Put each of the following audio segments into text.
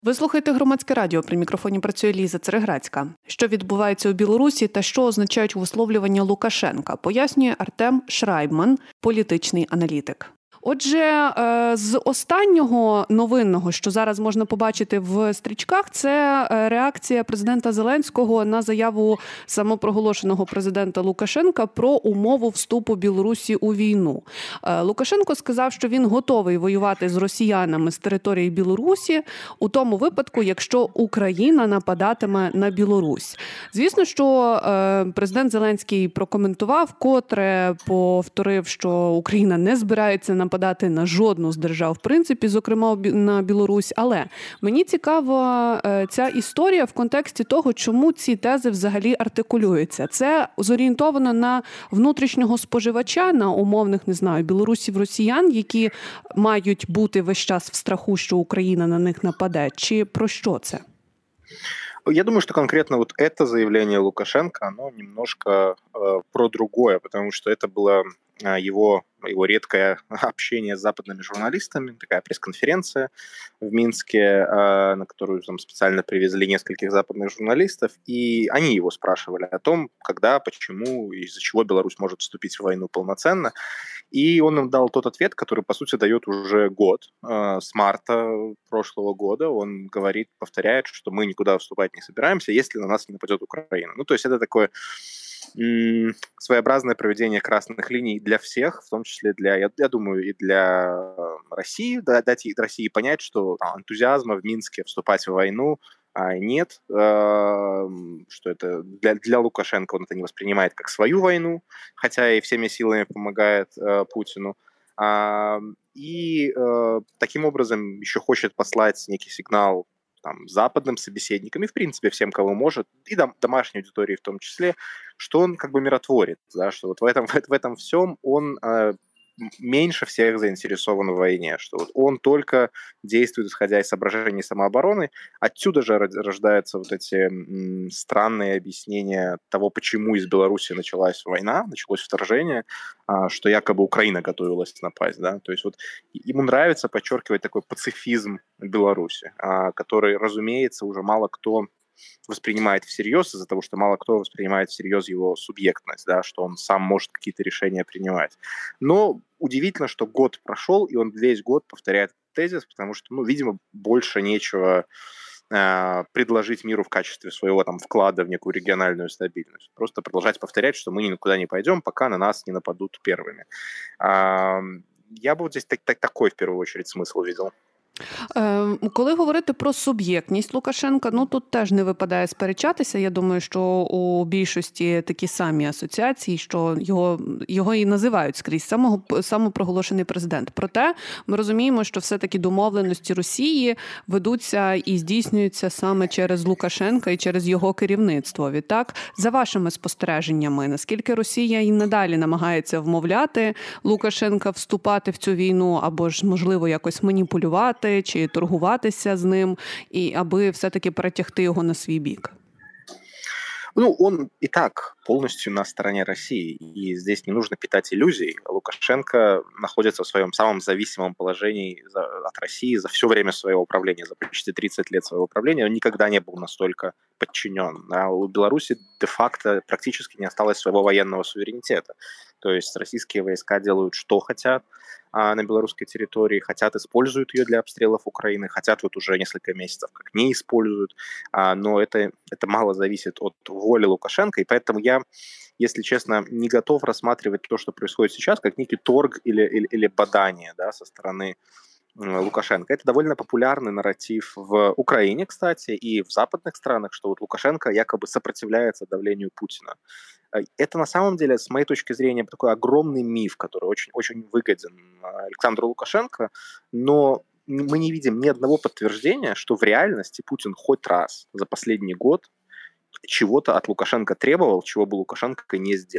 Ви слухаєте «Громадське радіо», при мікрофоні працює Ліза Цереграцька. Що відбувається у Білорусі та що означають висловлювання Лукашенка, пояснює Артем Шрайбман, політичний аналітик. Отже, з останнього новинного, що зараз можна побачити в стрічках, це реакція президента Зеленського на заяву самопроголошеного президента Лукашенка про умову вступу Білорусі у війну. Лукашенко сказав, що він готовий воювати з росіянами з території Білорусі у тому випадку, якщо Україна нападатиме на Білорусь. Звісно, що президент Зеленський прокоментував, котре повторив, що Україна не збирається нападати на жодну з держав, в принципі, зокрема на Білорусь. Але мені цікава ця історія в контексті того, чому ці тези взагалі артикулюються. Це зорієнтовано на внутрішнього споживача, на умовних, не знаю, білорусів, росіян, які мають бути весь час в страху, що Україна на них нападе. Чи про що це? Я думаю, что конкретно вот это заявление Лукашенко, оно немножко про другое, потому что это было его редкое общение с западными журналистами, такая пресс-конференция в Минске, на которую там специально привезли нескольких западных журналистов, и они его спрашивали о том, когда, почему, из-за чего Беларусь может вступить в войну полноценно. И он им дал тот ответ, который, по сути, дает уже год, с марта прошлого года. Он говорит, повторяет, что мы никуда вступать не собираемся, если на нас не нападет Украина. Ну, то есть это такое своеобразное проведение красных линий для всех, в том числе я думаю, и для России, дать России понять, что энтузиазма в Минске вступать в войну нет, что это для Лукашенко он это не воспринимает как свою войну, хотя и всеми силами помогает Путину. И таким образом еще хочет послать некий сигнал там, западным собеседникам и, в принципе, всем, кого может, и домашней аудитории в том числе, что он как бы миротворец, да, что вот в этом всем он меньше всех заинтересован в войне, что вот он только действует, исходя из соображений самообороны. Отсюда же рождаются вот эти странные объяснения того, почему из Беларуси началась война, началось вторжение, что якобы Украина готовилась напасть. Да? То есть вот ему нравится подчеркивать такой пацифизм Беларуси, который, разумеется, уже мало кто воспринимает всерьез из-за того, что мало кто воспринимает всерьез его субъектность, да, что он сам может какие-то решения принимать. Но удивительно, что год прошел, и он весь год повторяет тезис, потому что, видимо, больше нечего предложить миру в качестве своего там вклада в некую региональную стабильность. Просто продолжать повторять, что мы никуда не пойдем, пока на нас не нападут первыми. Я бы вот здесь такой, в первую очередь, смысл видел. Коли говорити про суб'єктність Лукашенка, тут теж не випадає сперечатися. Я думаю, що у більшості такі самі асоціації, що його і називають скрізь самопроголошений президент. Проте ми розуміємо, що все-таки домовленості Росії ведуться і здійснюються саме через Лукашенка і через його керівництво. Відтак, за вашими спостереженнями, наскільки Росія і надалі намагається вмовляти Лукашенка вступати в цю війну або ж, можливо, якось маніпулювати, чи торгуватися з ним, і аби все-таки перетягти його на свій бік? Он и так полностью на стороне России, и здесь не нужно питать иллюзий. Лукашенко находится в своем самом зависимом положении от России за все время своего управления, за почти 30 лет своего управления. Он никогда не был настолько подчинен. А у Беларуси де-факто практически не осталось своего военного суверенитета. То есть российские войска делают, что хотят на белорусской территории, хотят, используют ее для обстрелов Украины, хотят вот уже несколько месяцев как не используют, но это мало зависит от воли Лукашенко, и поэтому я, если честно, не готов рассматривать то, что происходит сейчас, как некий торг или бадание, да, со стороны Лукашенко. Это довольно популярный нарратив в Украине, кстати, и в западных странах, что вот Лукашенко якобы сопротивляется давлению Путина. Это на самом деле, с моей точки зрения, такой огромный миф, который очень, очень выгоден Александру Лукашенко, но мы не видим ни одного подтверждения, что в реальности Путин хоть раз за последний год чего-то от Лукашенко требовал, чего бы Лукашенко не сделал.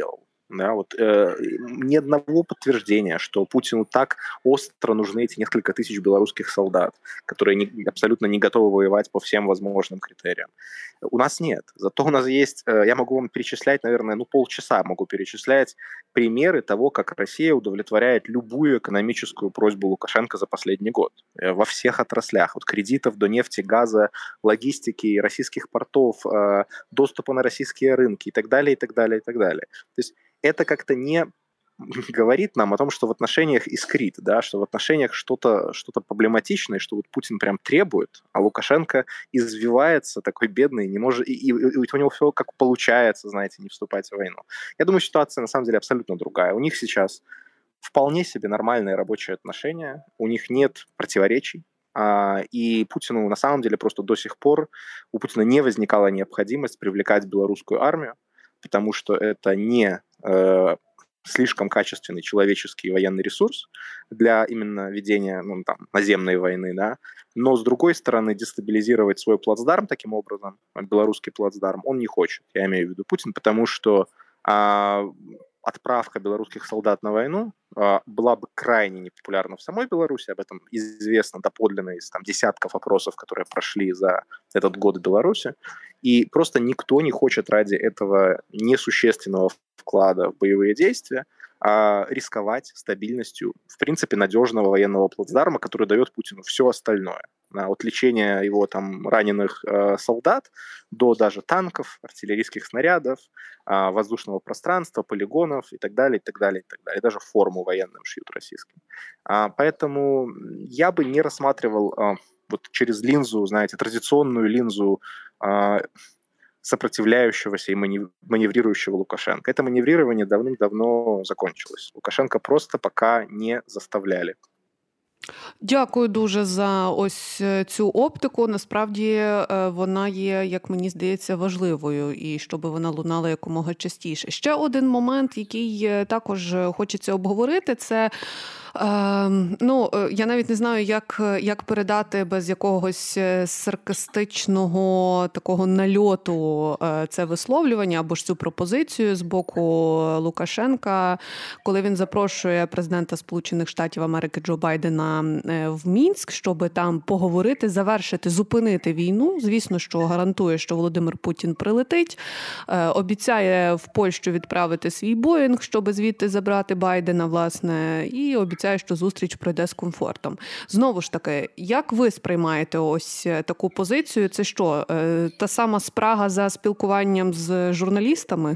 Да, вот, ни одного подтверждения, что Путину так остро нужны эти несколько тысяч белорусских солдат, которые абсолютно не готовы воевать по всем возможным критериям. У нас нет. Зато у нас есть, я могу вам перечислять, наверное, полчаса могу перечислять примеры того, как Россия удовлетворяет любую экономическую просьбу Лукашенко за последний год. Во всех отраслях. От кредитов до нефти, газа, логистики, российских портов, доступа на российские рынки и так далее, и так далее, и так далее. То есть это как-то не говорит нам о том, что в отношениях искрит, да, что в отношениях что-то проблематичное, что вот Путин прям требует, а Лукашенко извивается такой бедный, не может, и у него все как получается, знаете, не вступать в войну. Я думаю, ситуация на самом деле абсолютно другая. У них сейчас вполне себе нормальные рабочие отношения, у них нет противоречий, и Путину на самом деле просто до сих пор у Путина не возникала необходимость привлекать белорусскую армию, потому что это не слишком качественный человеческий и военный ресурс для именно ведения наземной войны, да. Но, с другой стороны, дестабилизировать свой плацдарм таким образом, белорусский плацдарм, он не хочет, я имею в виду Путин, потому что отправка белорусских солдат на войну была бы крайне непопулярна в самой Беларуси, об этом известно доподлинно из десятков опросов, которые прошли за этот год в Беларуси, и просто никто не хочет ради этого несущественного вклада в боевые действия рисковать стабильностью, в принципе, надежного военного плацдарма, который дает Путину все остальное. От лечения его раненых солдат до даже танков, артиллерийских снарядов, воздушного пространства, полигонов и так далее, и так далее, и так далее. И даже форму военную шьют российским. Поэтому я бы не рассматривал вот через линзу, знаете, традиционную линзу сопротивляющегося и маневрирующего Лукашенко. Это маневрирование давным-давно закончилось. Лукашенко просто пока не заставляли. Дякую дуже за ось цю оптику. Насправді вона є, як мені здається, важливою, і щоб вона лунала якомога частіше. Ще один момент, який також хочеться обговорити, це я навіть не знаю, як передати без якогось саркастичного такого нальоту це висловлювання або ж цю пропозицію з боку Лукашенка, коли він запрошує президента Сполучених Штатів Америки Джо Байдена в Мінськ, щоб там поговорити, завершити, зупинити війну. Звісно, що гарантує, що Володимир Путін прилетить. Обіцяє в Польщу відправити свій Боїнг, щоб звідти забрати Байдена, власне, і обіцяє, що зустріч пройде з комфортом. Знову ж таки, як ви сприймаєте ось таку позицію? Це що, та сама спрага за спілкуванням з журналістами?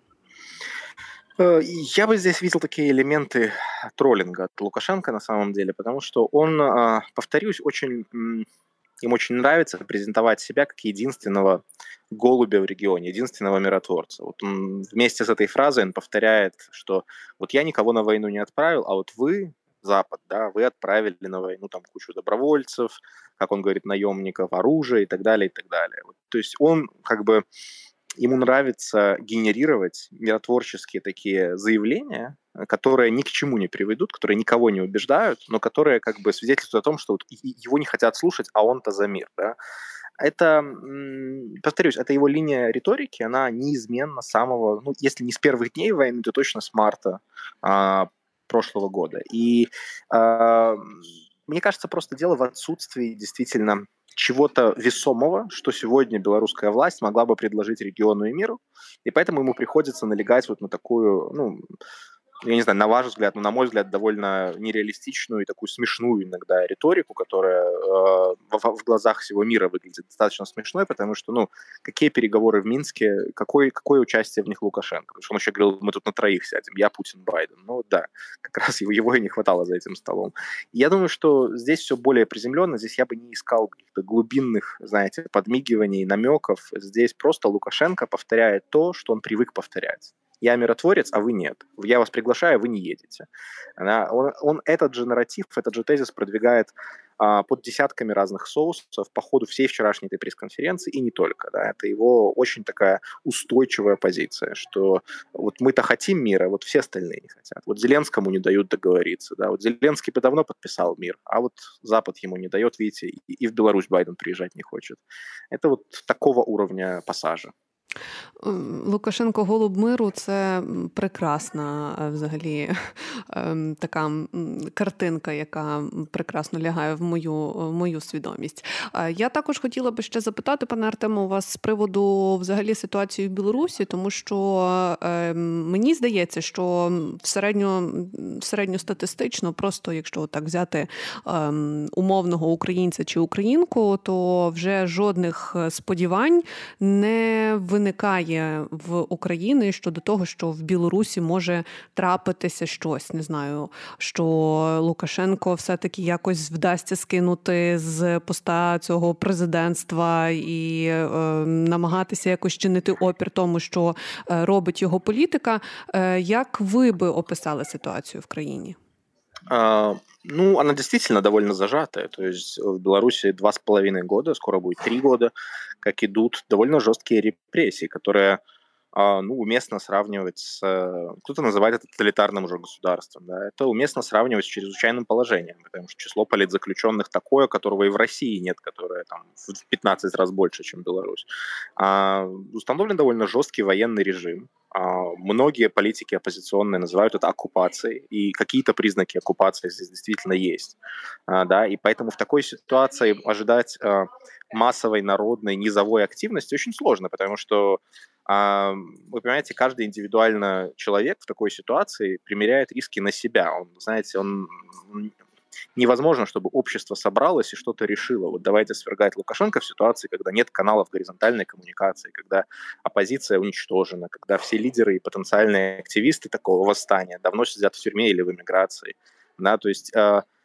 Я бы здесь видел такие элементы троллинга от Лукашенко на самом деле, потому что он, повторюсь, им очень нравится презентовать себя как единственного голубя в регионе, единственного миротворца. Вот он вместе с этой фразой он повторяет, что вот я никого на войну не отправил, а вот вы, Запад, да, вы отправили на войну кучу добровольцев, как он говорит, наемников, оружия и так далее, и так далее. Вот, то есть он ему нравится генерировать миротворческие такие заявления, которые ни к чему не приведут, которые никого не убеждают, но которые свидетельствуют о том, что вот его не хотят слушать, а он-то за мир. Да? Это, повторюсь, это его линия риторики, она неизменна с самого, если не с первых дней войны, то точно с марта прошлого года. И мне кажется, просто дело в отсутствии действительно чего-то весомого, что сегодня белорусская власть могла бы предложить региону и миру, и поэтому ему приходится налегать вот на такую, я не знаю, на ваш взгляд, но на мой взгляд, довольно нереалистичную и такую смешную иногда риторику, которая в глазах всего мира выглядит достаточно смешной, потому что, какие переговоры в Минске, какое участие в них Лукашенко? Потому что он еще говорил, мы тут на троих сядем, я, Путин, Байден. Да, как раз его и не хватало за этим столом. И я думаю, что здесь все более приземленно, здесь я бы не искал каких-то глубинных, знаете, подмигиваний, намеков. Здесь просто Лукашенко повторяет то, что он привык повторять. Я миротворец, а вы нет. Я вас приглашаю, вы не едете. Он этот же нарратив, этот же тезис продвигает под десятками разных соусов по ходу всей вчерашней этой пресс-конференции, и не только. Да. Это его очень такая устойчивая позиция, что вот мы-то хотим мира, вот все остальные не хотят. Вот Зеленскому не дают договориться. Да. Вот Зеленский бы давно подписал мир, а вот Запад ему не дает, видите, и в Беларусь Байден приезжать не хочет. Это вот такого уровня пассажа. Лукашенко голуб миру – це прекрасна взагалі така картинка, яка прекрасно лягає в мою свідомість. Я також хотіла би ще запитати, пане Артему, у вас з приводу взагалі ситуації в Білорусі, тому що мені здається, що середньостатистично, просто якщо так взяти умовного українця чи українку, то вже жодних сподівань не виникає в Україні щодо того, що в Білорусі може трапитися щось, не знаю, що Лукашенко все-таки якось вдасться скинути з поста цього президентства і намагатися якось чинити опір тому, що робить його політика. Як ви би описали ситуацію в країні? Она действительно довольно зажатая. То есть в Беларуси 2,5 года, скоро будет 3 года, как идут довольно жесткие репрессии, которые уместно сравнивать с... Кто-то называет это тоталитарным уже государством. Да? Это уместно сравнивать с чрезвычайным положением, потому что число политзаключенных такое, которого и в России нет, которое там в 15 раз больше, чем Беларусь. Установлен довольно жесткий военный режим. Многие политики оппозиционные называют это оккупацией, и какие-то признаки оккупации здесь действительно есть. Да? И поэтому в такой ситуации ожидать массовой народной низовой активности очень сложно, потому что вы понимаете, каждый индивидуально человек в такой ситуации примеряет риски на себя. Невозможно, чтобы общество собралось и что-то решило. Вот давайте свергать Лукашенко в ситуации, когда нет каналов горизонтальной коммуникации, когда оппозиция уничтожена, когда все лидеры и потенциальные активисты такого восстания давно сидят в тюрьме или в эмиграции. Да, то есть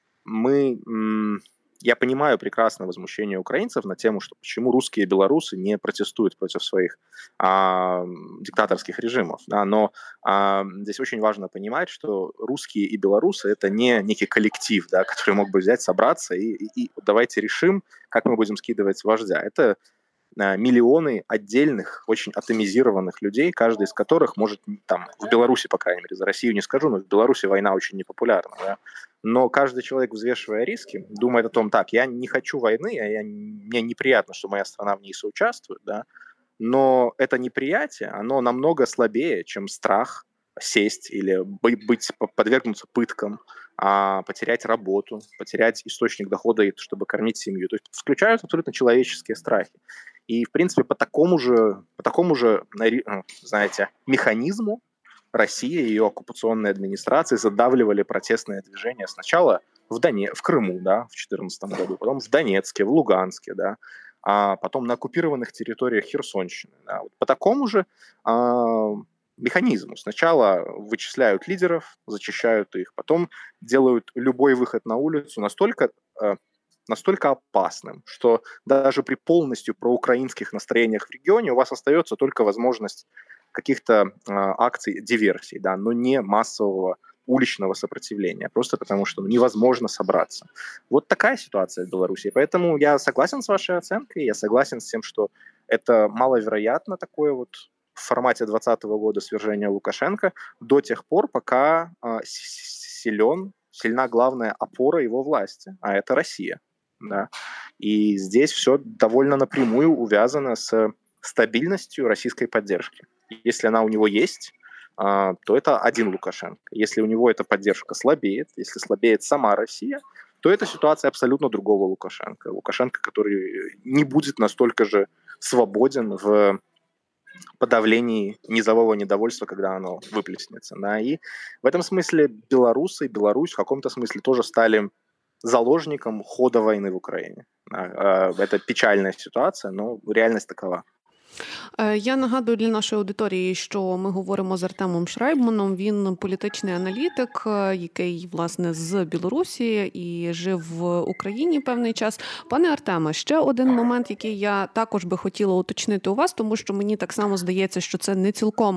я понимаю прекрасно возмущение украинцев на тему, что почему русские и белорусы не протестуют против своих диктаторских режимов. Да, но здесь очень важно понимать, что русские и белорусы – это не некий коллектив, да, который мог бы взять, собраться и давайте решим, как мы будем скидывать вождя. Это миллионы отдельных, очень атомизированных людей, каждый из которых может, там, в Беларуси, по крайней мере, за Россию не скажу, но в Беларуси война очень непопулярна, да? Но каждый человек, взвешивая риски, думает о том, так, я не хочу войны, мне неприятно, что моя страна в ней соучаствует, да? Но это неприятие, оно намного слабее, чем страх сесть или подвергнуться пыткам, потерять работу, потерять источник дохода, чтобы кормить семью. То есть включаются абсолютно человеческие страхи. И, в принципе, по такому же, знаете, механизму Россия и ее оккупационные администрации задавливали протестные движения сначала в Крыму, да, в 2014 году, потом в Донецке, в Луганске, да, а потом на оккупированных территориях Херсонщины. Да. Вот по такому же механизму. Сначала вычисляют лидеров, зачищают их, потом делают любой выход на улицу настолько опасным, что даже при полностью проукраинских настроениях в регионе у вас остается только возможность каких-то акций диверсий, да, но не массового уличного сопротивления, просто потому что невозможно собраться. Вот такая ситуация в Беларуси. Поэтому я согласен с вашей оценкой, я согласен с тем, что это маловероятно такое вот в формате 2020 года свержения Лукашенко до тех пор, пока сильна главная опора его власти, а это Россия. Да. И здесь все довольно напрямую увязано с стабильностью российской поддержки. Если она у него есть, то это один Лукашенко. Если у него эта поддержка слабеет, если слабеет сама Россия, то это ситуация абсолютно другого Лукашенко. Лукашенко, который не будет настолько же свободен в подавлении низового недовольства, когда оно выплеснется. Да. И в этом смысле белорусы и Беларусь в каком-то смысле тоже стали заложником хода войны в Украине. Это печальная ситуация, но реальность такова. Я нагадую для нашої аудиторії, що ми говоримо з Артемом Шрайбманом. Він політичний аналітик, який, власне, з Білорусі і жив в Україні певний час. Пане Артеме, ще один момент, який я також би хотіла уточнити у вас, тому що мені так само здається, що це не цілком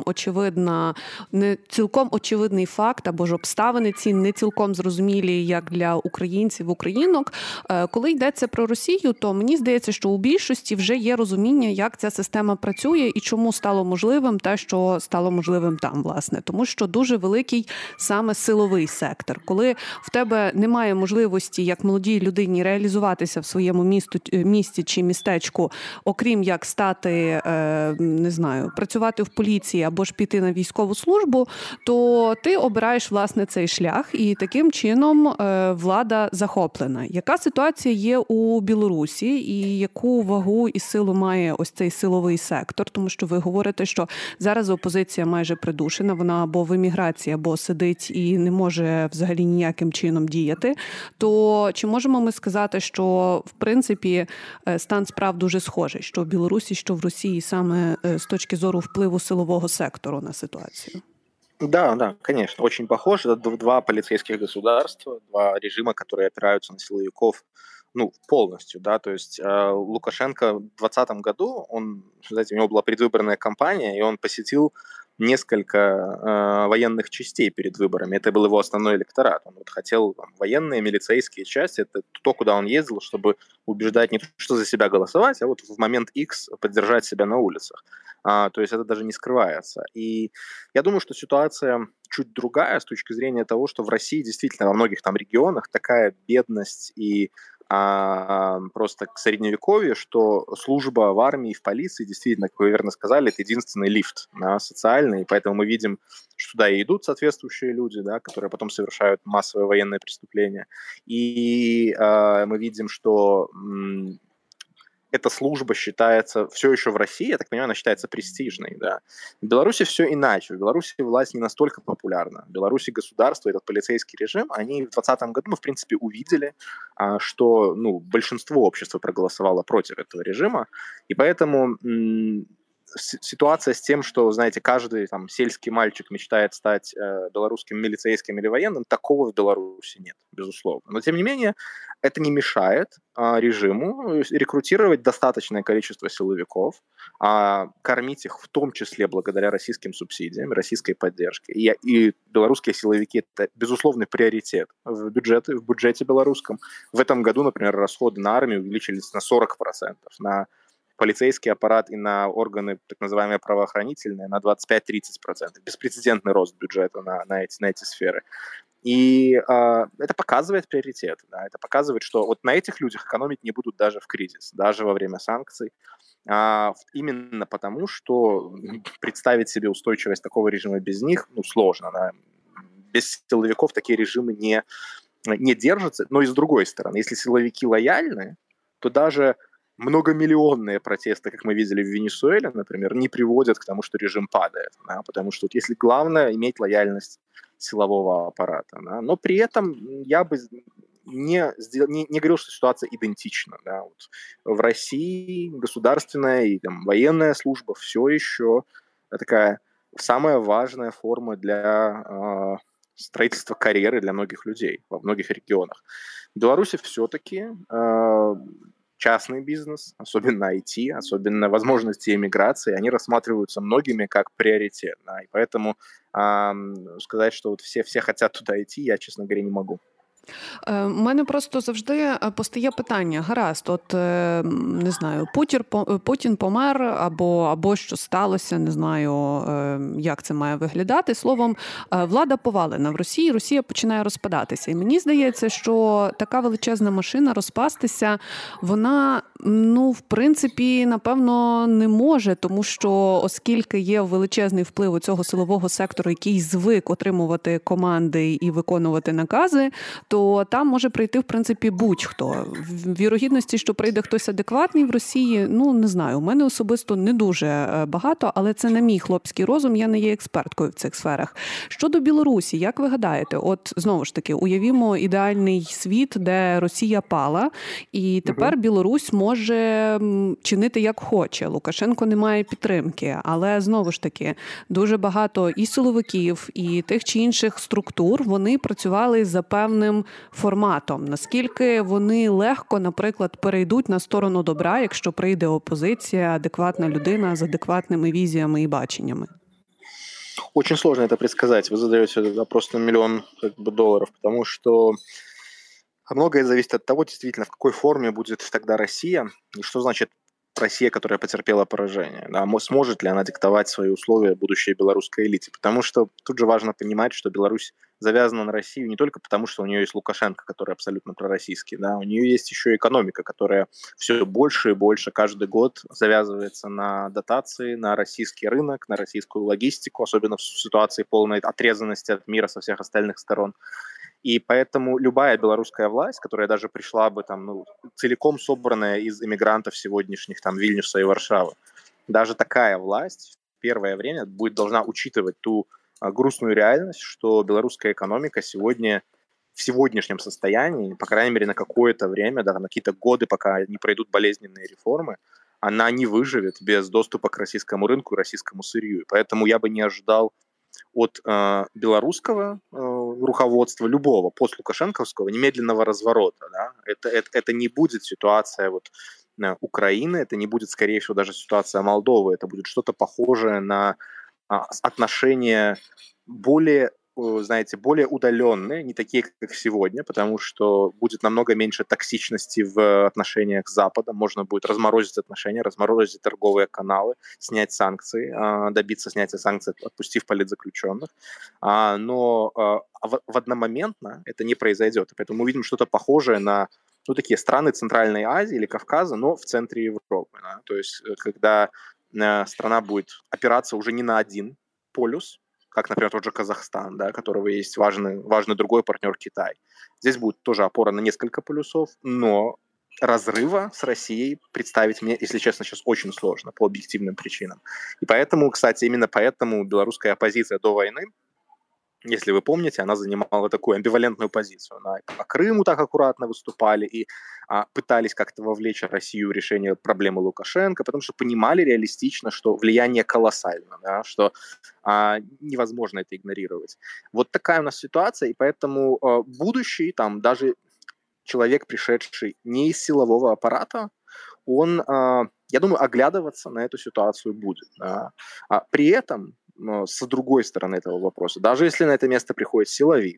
очевидний факт, або ж обставини ці не цілком зрозумілі як для українців, українок. Коли йдеться про Росію, то мені здається, що у більшості вже є розуміння, як ця система працює. працює і чому стало можливим те, що стало можливим там, власне. Тому що дуже великий саме силовий сектор. Коли в тебе немає можливості, як молодій людині, реалізуватися в своєму місті чи містечку, окрім як стати, не знаю, працювати в поліції або ж піти на військову службу, то ти обираєш, власне, цей шлях, і таким чином влада захоплена. Яка ситуація є у Білорусі і яку вагу і силу має ось цей силовий сектор? Тому що ви говорите, що зараз опозиція майже придушена, вона або в еміграції, або сидить і не може взагалі ніяким чином діяти. То чи можемо ми сказати, що, в принципі, стан справ дуже схожий, що в Білорусі, що в Росії, саме з точки зору впливу силового сектору на ситуацию? Да, конечно, очень похож. Это два полицейских государства, два режима, которые опираются на силовиков, полностью, да, то есть Лукашенко в 2020 году, знаете, у него была предвыборная кампания, и он посетил несколько военных частей перед выборами. Это был его основной электорат. Он хотел военные, милицейские части. Это то, куда он ездил, чтобы убеждать не то, что за себя голосовать, а вот в момент X поддержать себя на улицах. То есть это даже не скрывается. И я думаю, что ситуация чуть другая с точки зрения того, что в России действительно во многих там регионах такая бедность и просто к средневековью, что служба в армии, в полиции, действительно, как вы верно сказали, это единственный лифт, да, социальный, и поэтому мы видим, что туда и идут соответствующие люди, да, которые потом совершают массовые военные преступления, и мы видим, что эта служба считается все еще в России, я так понимаю, она считается престижной. Да. В Беларуси все иначе. В Беларуси власть не настолько популярна. В Беларуси государство, этот полицейский режим, они в 2020 году, в принципе, увидели, что большинство общества проголосовало против этого режима, и поэтому ситуация с тем, что, знаете, каждый там сельский мальчик мечтает стать белорусским милицейским или военным, такого в Беларуси нет, безусловно. Но, тем не менее, это не мешает режиму рекрутировать достаточное количество силовиков, кормить их в том числе благодаря российским субсидиям, российской поддержке. И белорусские силовики – это безусловный приоритет в бюджете белорусском. В этом году, например, расходы на армию увеличились на 40%, на полицейский аппарат и на органы, так называемые правоохранительные, на 25-30%. Беспрецедентный рост бюджета на эти сферы. И это показывает приоритет. Да, это показывает, что вот на этих людях экономить не будут даже в кризис, даже во время санкций. Именно потому, что представить себе устойчивость такого режима без них сложно. Да. Без силовиков такие режимы не держатся. Но и с другой стороны, если силовики лояльны, то даже многомиллионные протесты, как мы видели в Венесуэле, например, не приводят к тому, что режим падает. Да, потому что если главное иметь лояльность силового аппарата. Да, но при этом я бы не говорил, что ситуация идентична. Да. Вот в России государственная и военная служба все еще такая самая важная форма для строительства карьеры для многих людей во многих регионах. В Беларуси все-таки частный бизнес, особенно IT, особенно возможности эмиграции, они рассматриваются многими как приоритет. Да, и поэтому сказать, что вот все хотят туда идти, я, честно говоря, не могу. У мене просто завжди постає питання. Гаразд, от, не знаю, Путін помер або що сталося, не знаю, як це має виглядати. Словом, влада повалена в Росії, Росія починає розпадатися. І мені здається, що така величезна машина розпастися, вона, в принципі, напевно, не може, тому що оскільки є величезний вплив у цього силового сектору, який звик отримувати команди і виконувати накази, то там може прийти, в принципі, будь-хто. Вірогідності, що прийде хтось адекватний в Росії, не знаю. У мене особисто не дуже багато, але це на мій хлопський розум, я не є експерткою в цих сферах. Щодо Білорусі, як ви гадаєте? От, знову ж таки, уявімо ідеальний світ, де Росія пала, і тепер Білорусь може чинити як хоче. Лукашенко не має підтримки, але, знову ж таки, дуже багато і силовиків, і тих чи інших структур, вони працювали за певним форматом. Наскільки вони легко, наприклад, перейдуть на сторону добра, якщо прийде опозиція, адекватна людина з адекватними візіями і баченнями? Очень сложно это предсказать. Вы задаете этот вопрос на миллион долларов, потому что многое зависит от того, действительно, в какой форме будет тогда Россия, и что значит Россия, которая потерпела поражение, да, сможет ли она диктовать свои условия будущей белорусской элите. Потому что тут же важно понимать, что Беларусь завязана на Россию не только потому, что у нее есть Лукашенко, который абсолютно пророссийский, да, у нее есть еще экономика, которая все больше и больше каждый год завязывается на дотации, на российский рынок, на российскую логистику, особенно в ситуации полной отрезанности от мира со всех остальных сторон. И поэтому любая белорусская власть, которая даже пришла бы там, целиком собранная из иммигрантов сегодняшних там Вильнюса и Варшавы, даже такая власть в первое время должна учитывать ту грустную реальность, что белорусская экономика сегодня в сегодняшнем состоянии, по крайней мере, на какое-то время, да, на какие-то годы, пока не пройдут болезненные реформы, она не выживет без доступа к российскому рынку и российскому сырью. И поэтому я бы не ожидал от белорусского руководства, любого, постлукашенковского, немедленного разворота. Да? Это не будет ситуация Украины, это не будет, скорее всего, даже ситуация Молдовы, это будет что-то похожее на отношения более удаленные, не такие, как сегодня, потому что будет намного меньше токсичности в отношениях с Западом, можно будет разморозить отношения, разморозить торговые каналы, снять санкции, добиться снятия санкций, отпустив политзаключенных, но одномоментно это не произойдет, поэтому мы увидим что-то похожее на такие страны Центральной Азии или Кавказа, но в центре Европы, да? То есть когда страна будет опираться уже не на один полюс, как, например, тот же Казахстан, да, у которого есть важный другой партнер Китай. Здесь будет тоже опора на несколько полюсов, но разрыва с Россией представить мне, если честно, сейчас очень сложно по объективным причинам. И поэтому, кстати, именно поэтому белорусская оппозиция до войны, если вы помните, она занимала такую амбивалентную позицию. По Крыму так аккуратно выступали и пытались как-то вовлечь Россию в решение проблемы Лукашенко, потому что понимали реалистично, что влияние колоссально, да, что невозможно это игнорировать. Вот такая у нас ситуация, и поэтому будущий, там, даже человек, пришедший не из силового аппарата, он, я думаю, оглядываться на эту ситуацию будет. Да. При этом с другой стороны этого вопроса. Даже если на это место приходит силовик,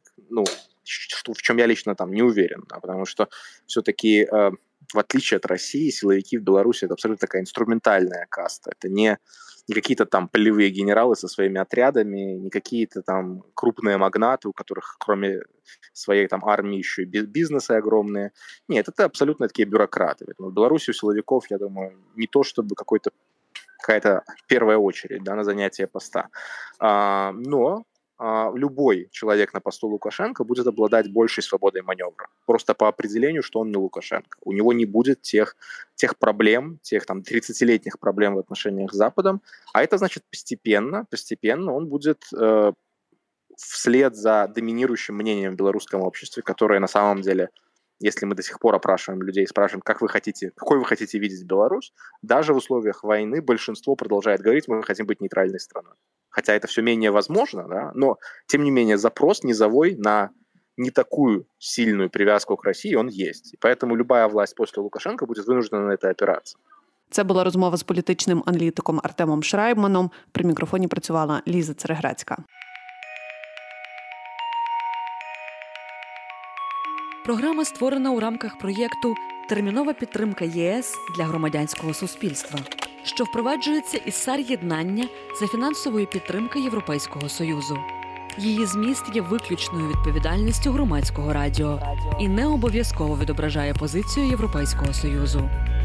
в чем я лично там не уверен, да, потому что все-таки, в отличие от России, силовики в Беларуси — это абсолютно такая инструментальная каста. Это не какие-то там полевые генералы со своими отрядами, не какие-то там крупные магнаты, у которых кроме своей там армии еще и бизнесы огромные. Нет, это абсолютно такие бюрократы. Поэтому в Беларуси у силовиков, я думаю, не то чтобы какая-то первая очередь, да, на занятие поста. Но любой человек на посту Лукашенко будет обладать большей свободой маневра. Просто по определению, что он не Лукашенко. У него не будет тех проблем, тех там 30-летних проблем в отношениях с Западом. А это значит постепенно он будет вслед за доминирующим мнением в белорусском обществе, которое на самом деле, если мы до сих пор опрашиваем людей, спрашиваем, какой вы хотите видеть Беларусь, даже в условиях войны большинство продолжает говорить, мы хотим быть нейтральной страной. Хотя это все менее возможно, да, но, тем не менее, запрос низовой на не такую сильную привязку к России, он есть. И поэтому любая власть после Лукашенка будет вынуждена на это опираться. Це була розмова з політичним аналітиком Артемом Шрайбманом. При мікрофоні працювала Ліза Цереграцька. Програма створена у рамках проєкту «Термінова підтримка ЄС для громадянського суспільства», що впроваджується із САР-єднання за фінансової підтримки Європейського Союзу. Її зміст є виключною відповідальністю громадського радіо і не обов'язково відображає позицію Європейського Союзу.